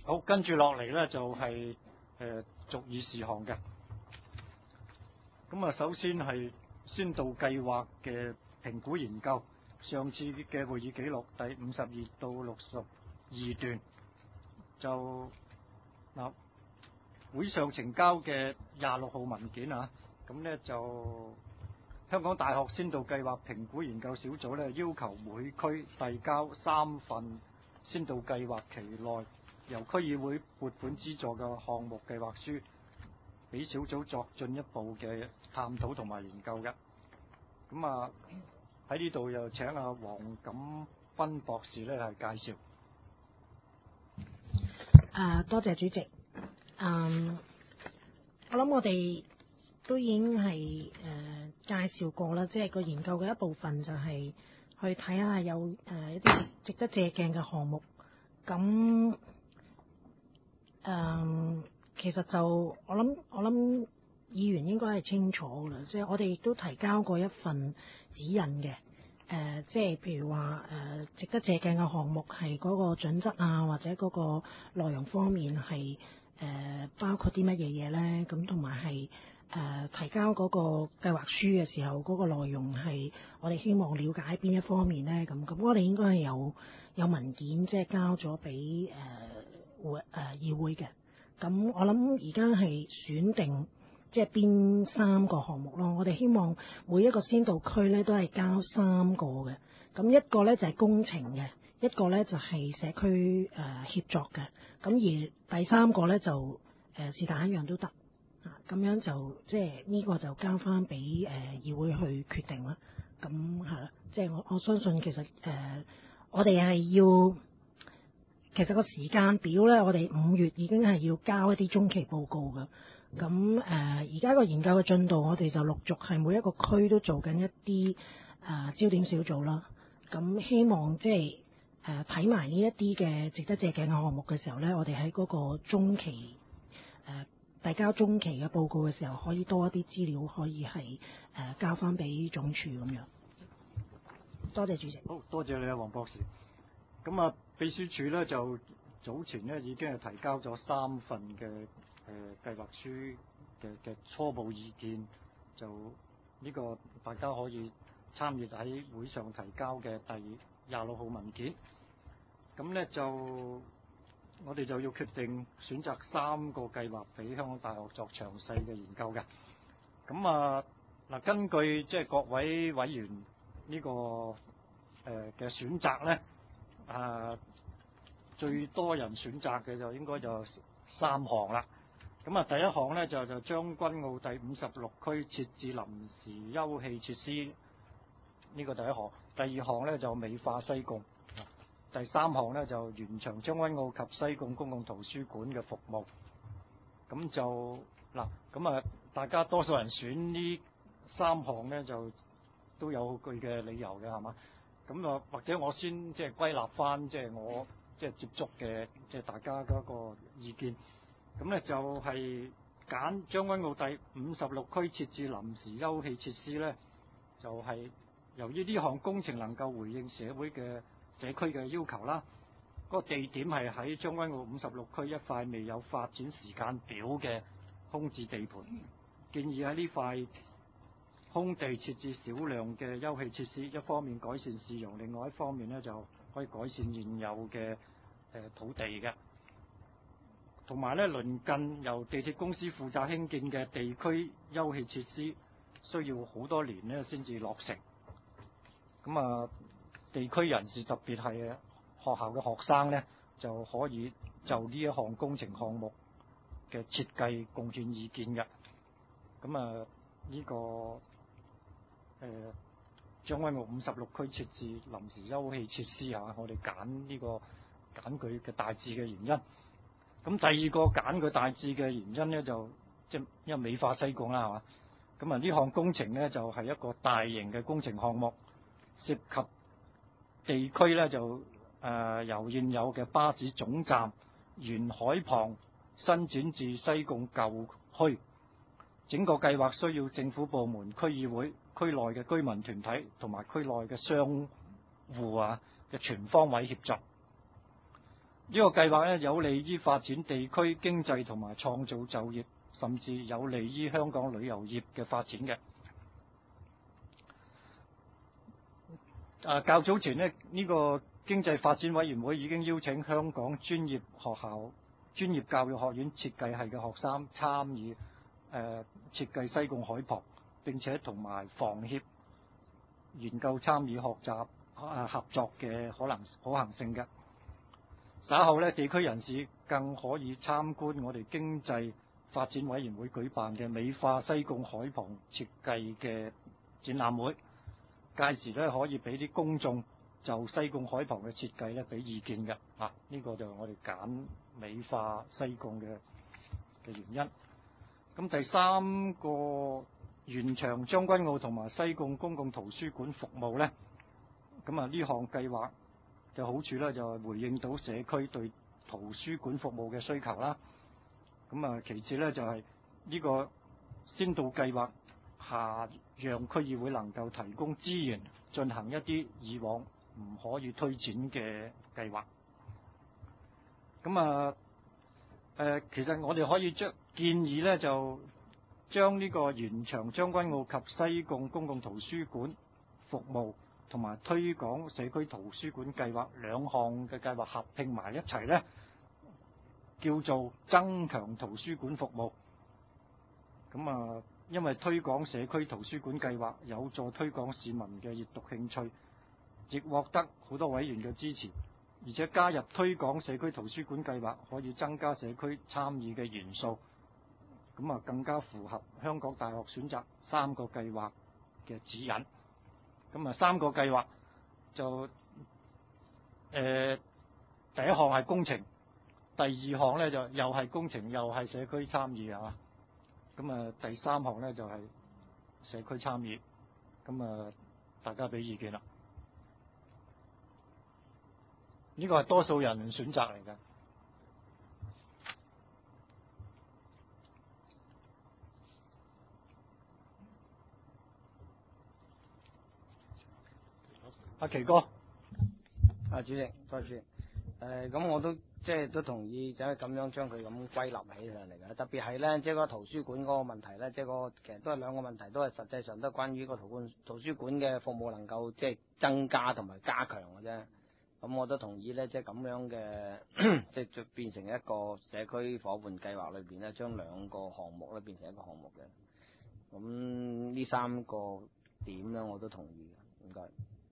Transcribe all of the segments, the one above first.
好，跟住落嚟咧就係續議事項嘅。咁啊，首先係先導計劃嘅評估研究，上次嘅會議記錄第52到62段，就會上呈交嘅26號文件啊，咁呢就香港大學先導計劃評估研究小組呢要求每區遞交3份先導計劃期內由區議會撥款資助嘅項目計劃書，俾小組作進一步嘅探討同埋研究嘅。咁啊喺呢度又請阿黃錦斌博士呢係介紹。 多謝主席。我諗我哋都已經係介紹過啦，即係個研究嘅一部分就係去睇下有一啲值得借鏡嘅項目。咁其實就我諗議員應該係清楚㗎啦，即係我哋亦都提交過一份指引嘅。即係譬如話值得借鏡嘅項目係嗰個準則啊，或者嗰個內容方面係包括啲乜嘢嘢咧？咁同埋係提交嗰個計劃書嘅時候，嗰個內容係我哋希望了解邊一方面咧？咁我哋應該係有文件即係交咗俾議會嘅。咁我諗而家係選定即係邊3個項目咯。我哋希望每一個先導區咧都係交3個嘅。咁一個咧就係工程嘅，一個咧就係社區協作嘅。咁而第3個咧就是但一樣都得。咁樣就即係呢個就交翻俾議會去決定啦。咁係啦，即係我相信其實我哋係要。其實個時間表咧，我哋5月已經係要交一啲中期報告嘅。咁而家個研究嘅進度，我哋就陸續係每一個區都做緊一啲焦點小組啦。咁希望即係睇埋呢一啲嘅值得借鏡嘅項目嘅時候咧，我哋喺嗰個中期遞交中期嘅報告嘅時候，可以多一啲資料，可以係交翻俾總署咁樣。多謝主席。 好多謝你啊，黃博士。咁啊，秘書處咧就早前咧已經係提交咗3份嘅計劃書嘅初步意見，就呢個大家可以參閱喺會上提交嘅第26號文件。咁咧就我哋就要決定選擇3個計劃俾香港大學作詳細嘅研究嘅。咁啊嗱，根據即係各位委員呢個嘅選擇咧。最多人選擇嘅就應該就3項啦。咁啊，第一項咧就將軍澳第56區設置臨時休憩設施，呢個第一項。第二項咧就美化西貢。第3項咧就延長將軍澳及西貢公共圖書館嘅服務。咁就咁啊，大家多數人選呢3項咧就都有佢嘅理由嘅，係嘛？咁啊，或者我先即係歸納翻即係我即係接觸嘅即係大家嗰個意見。咁咧就係揀將軍澳第56區設置臨時休憩設施咧，就係由於呢項工程能夠回應社區嘅要求啦。嗰個地點係喺將軍澳56區一塊未有發展時間表嘅空置地盤，建議喺呢塊空地設置少量嘅休憩設施，一方面改善市容，另外一方面咧就可以改善現有嘅土地嘅。同埋咧，鄰近由地鐵公司負責興建嘅地區休憩設施，需要好多年咧先至落成。咁啊，地區人士特別係學校嘅學生咧，就可以就呢一項工程項目嘅設計貢獻意見嘅。咁啊，呢個將軍澳56區設置臨時休憩設施啊，我哋揀佢嘅大致嘅原因。咁第二個揀佢大致嘅原因咧，就即係因為美化西貢啦，係嘛？咁啊，呢項工程咧就係一個大型嘅工程項目，涉及地區咧就由現有嘅巴士總站沿海旁伸展至西貢舊區。整個計劃需要政府部門、區議會、區內嘅居民團體同埋區內嘅商戶嘅全方位協助。 呢個計劃咧有利於發展地區經濟同埋創造就業，甚至有利於香港旅遊業嘅發展嘅。較早前呢個經濟發展委員會已經邀請香港專業學校、專業教育學院設計系嘅學生參與設計西貢海旁，並且同埋房協研究參與學習合作嘅可行性嘅。稍後地區人士更可以參觀我哋經濟發展委員會舉辦嘅美化西貢海旁設計嘅展覽會，屆時可以俾啲公眾就西貢海旁嘅設計俾意見嘅。呢個就係我哋揀美化西貢嘅原因。咁第三個延長將軍澳同埋西貢公共圖書館服務呢，咁呢項計劃嘅好處呢，就係回應到社區對圖書館服務嘅需求啦。咁其次呢，就係呢個先導計劃下，讓區議會能夠提供資源進行一啲以往唔可以推展嘅計劃。咁其實我哋可以建議呢，就將呢個延長將軍澳及西貢公共圖書館服務同埋推廣社區圖書館計劃兩項嘅計劃合併埋一齊呢，叫做增強圖書館服務。咁因為推廣社區圖書館計劃有助推廣市民嘅閱讀興趣，亦獲得好多委員嘅支持，而且加入推廣社區圖書館計劃可以增加社區參與嘅元素，咁更加符合香港大學選擇3個計劃嘅指引。咁3個計劃就第一項係工程，第二項呢就又係工程又係社區參與啊。咁第三項呢就係社區參與。咁大家俾意見啦。呢個係多數人選擇嚟嘅。阿奇哥， 主席，多謝。咁我都都同意，就係咁樣將佢咁歸納起上嚟嘅。特別係咧，個圖書館嗰個問題咧，其實都係兩個問題，都係實際上都係關於個圖書館嘅服務能夠增加同埋加強嘅啫。咁我都同意咧，咁樣嘅就變成一個社區伙伴計劃裏邊咧，將兩個項目咧變成一個項目嘅。咁呢3個點咧，我都同意嘅，應該。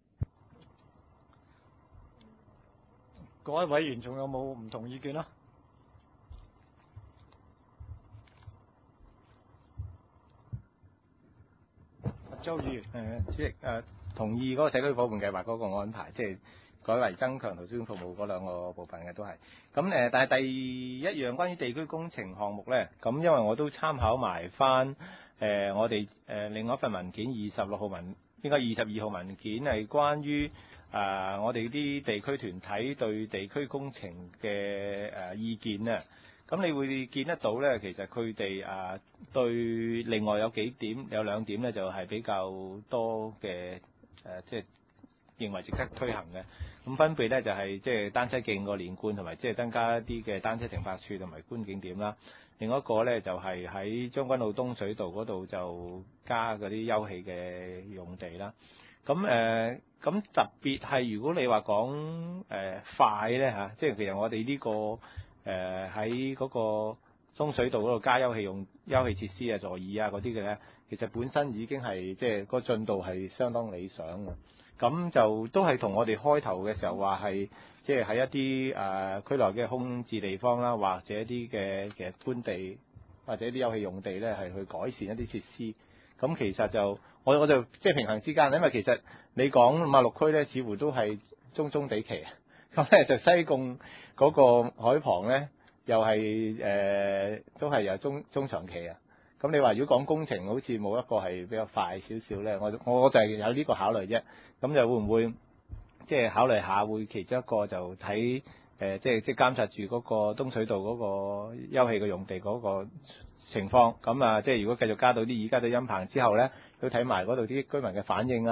各位委員仲有冇唔同意見啊？周議員， 主席同意嗰個社區伙伴計劃嗰個安排，改為增強圖書館服務嗰兩個部分嘅都係。咁但係第一樣關於地區工程項目咧，咁因為我都參考埋翻我哋另外一份文件22號文件係關於我哋啲地區團體對地區工程嘅意見咧。咁你會見得到咧，其實佢哋對另外有兩點咧，就係比較多嘅認為值得推行嘅。咁分別咧就係單車徑個連貫，同埋增加一啲嘅單車停泊處同埋觀景點啦。另一個咧就係喺將軍澳東水道嗰度就加嗰啲休憩嘅用地啦。咁特別係如果你話講快咧嚇，其實我哋呢個喺嗰個東水道嗰度加休憩設施啊、座椅啊嗰啲嘅咧，其實本身已經係個進度係相當理想嘅。咁就都係同我哋開頭嘅時候話係喺一啲區內嘅空置地方啦，或者一啲嘅其實官地或者一啲休憩用地咧，係去改善一啲設施。咁其實就我就平衡之間，因為其實你講馬六區咧，似乎都係中地期啊。咁咧就西貢嗰個海旁咧，又係都係有中長期啊。咁你話如果講工程，好似冇一個係比較快少少咧，我就係有呢個考慮啫。咁就會唔會考慮下會其中一個就睇監察住嗰個東水道嗰個休憩嘅用地嗰個情況。咁如果繼續加到啲已加到陰棚之後咧，都睇埋嗰度啲居民嘅反應啊，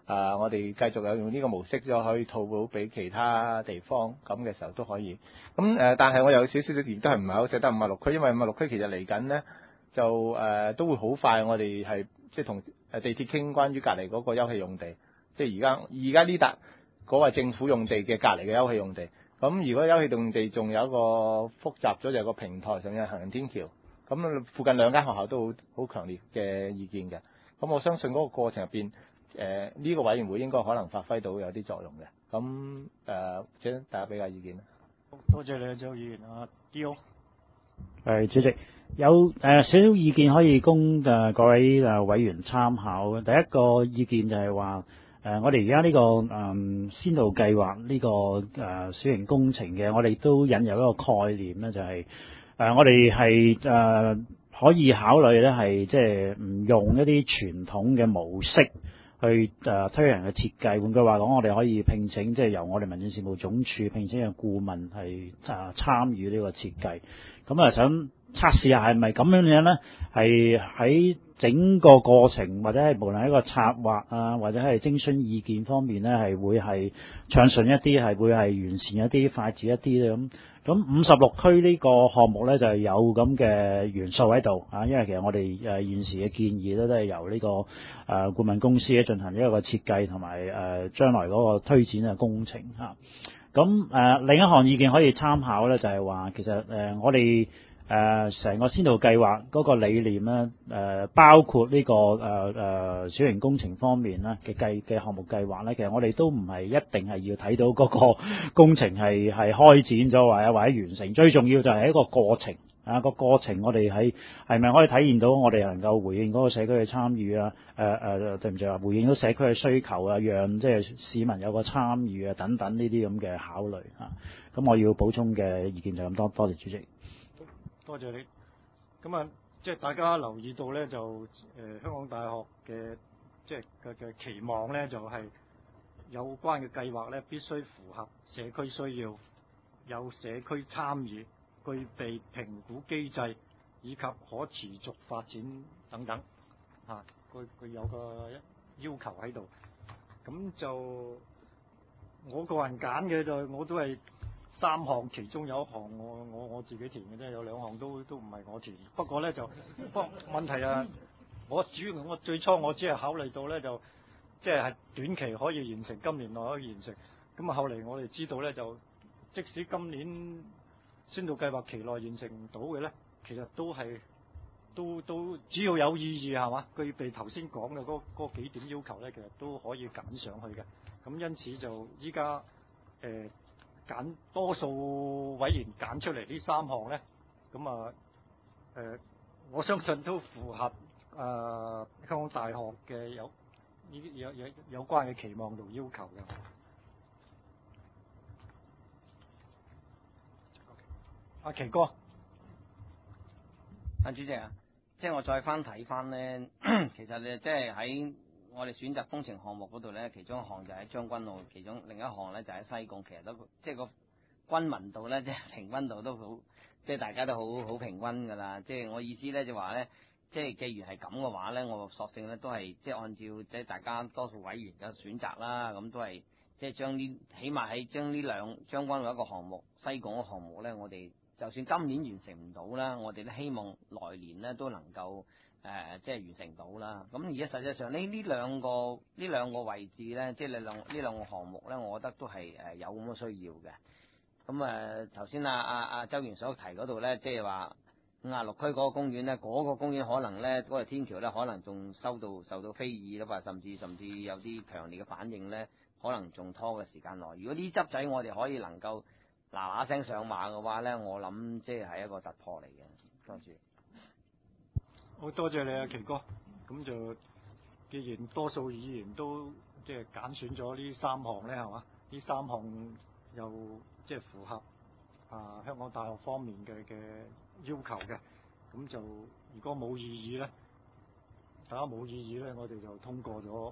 我哋繼續有用呢個模式，就可以套到俾其他地方，咁嘅時候都可以。咁但係我有少少亦都係唔係好捨得56區，因為56區其實嚟緊咧就都會好快，我哋係即係同地鐵傾關於隔離嗰個休憩用地，即係而家呢笪嗰個政府用地嘅隔離嘅休憩用地。咁如果休憩用地仲有一個複雜咗，就係個平台上有行人天橋，咁附近兩間學校都好強烈嘅意見嘅。咁我相信嗰個過程入邊，呢個委員會應該可能發揮到有啲作用嘅。咁請大家俾下意見啦。 多謝你啊，周議員啊 D.O. 主席有少少意見可以供各位委員參考。第一個意見就係話我哋而家呢個先導計劃呢個小型工程嘅，我哋都引入一個概念咧，就係我哋係可以考慮咧，係即係唔用一啲傳統嘅模式去推行嘅設計。換句話講，我哋可以聘請即係由我哋民政事務總署聘請嘅顧問係參與呢個設計。咁想測試下係咪咁樣咧？係喺整個過程或者係無論係一個策劃啊，或者係徵詢意見方面咧，係會係暢順一啲，係會係完善一啲、快捷一啲咧咁。咁56區呢個項目咧就係有咁嘅元素喺度啊，因為其實我哋現時嘅建議咧都係由呢個顧問公司咧進行一個設計同埋將來嗰個推展嘅工程嚇。咁另一項意見可以參考咧，就係話其實我哋成個先導計劃嗰個理念咧，包括呢個小型工程方面咧嘅項目計劃咧，其實我哋都唔係一定係要睇到嗰個工程係開展咗或者完成，最重要就係一個過程啊，個過程我哋係咪可以體現到我哋能夠回應嗰個社區嘅參與啊？對唔住啊，回應到社區嘅需求啊，讓即係市民有個參與啊等等呢啲咁嘅考慮啊。咁我要補充嘅意見就咁多，多謝主席。 多謝你。咁啊，即係大家留意到咧，就香港大學嘅即係嘅期望咧，就係有關嘅計劃咧，必須符合社區需要，有社區參與，具備評估機制以及可持續發展等等。佢有個要求喺度。咁就我個人揀嘅就我都係3項，其中有一項我自己填嘅啫，有2項都唔係我填。不過咧問題啊，我最初我只係考慮到咧就即係短期可以完成，今年內可以完成。咁啊後嚟我哋知道咧，就即使今年先導計劃期內完成唔到嘅咧，其實都只要有意義係嘛，具備頭先講嘅嗰幾點要求咧，其實都可以揀上去嘅。咁因此就依家揀多數委員揀出嚟呢3項咧，咁我相信都符合香港大學嘅有關嘅期望同要求嘅。阿奇哥， 主席啊，即係我再睇翻咧，其實咧即係喺我哋選擇工程項目嗰度咧，其中一項就喺將軍澳，其中另一項咧就喺西貢，其實都即係個均勻度咧，即係平均度都好，即係大家都好平均㗎啦。即係我意思咧就話咧，即係既然係咁嘅話咧，我索性咧都係即係按照即係大家多數委員嘅選擇啦，咁都係即係起碼喺將呢將軍澳一個項目、西貢個項目咧，我哋就算今年完成唔到啦，我哋都希望來年咧都能夠即係完成到啦。咁而家實際上呢兩個位置咧，即係呢兩個項目咧，我覺得都係有咁嘅需要嘅。咁頭先阿周議員所提嗰度咧，即係話56區嗰個公園咧，嗰個公園可能咧嗰個天橋咧，可能仲受到非議啦，或甚至有啲強烈嘅反應咧，可能仲拖嘅時間耐。如果呢執仔我哋可以能夠嗱聲上馬嘅話咧，我諗即係一個突破嚟嘅。多謝。 好多謝你啊，奇哥。咁就既然多數議員都即係揀選咗呢3項咧，係嘛？呢3項又即係符合香港大學方面嘅要求嘅，咁就如果冇異議咧，大家冇異議咧，我哋就通過咗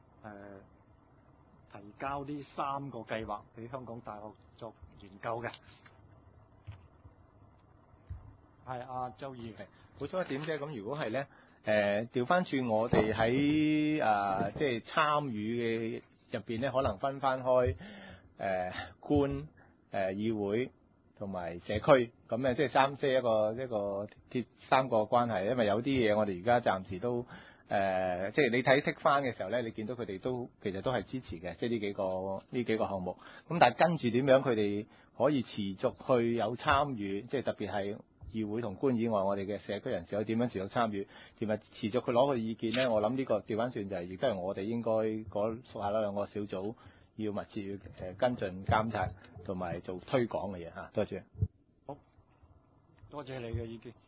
提交呢3個計劃俾香港大學作研究嘅。係阿周議員， 補充一點啫。咁如果係咧， 調翻轉我哋喺即係參與嘅入邊咧，可能分翻開官議會同埋社區，咁咧即係一個鐵三個關係，因為有啲嘢我哋而家暫時都即係你睇剔翻嘅時候咧，你見到佢哋都其實都係支持嘅，即係呢幾個項目。咁但係跟住點樣佢哋可以持續去有參與，即係特別係議會同官以外，我哋嘅社區人士有點樣持續參與，同埋持續去攞佢意見咧。我諗呢個調翻轉就係亦都係我哋應該屬下嗰兩個小組要密切跟進監察同埋做推廣嘅嘢嚇。多謝。 好，多謝你嘅意見。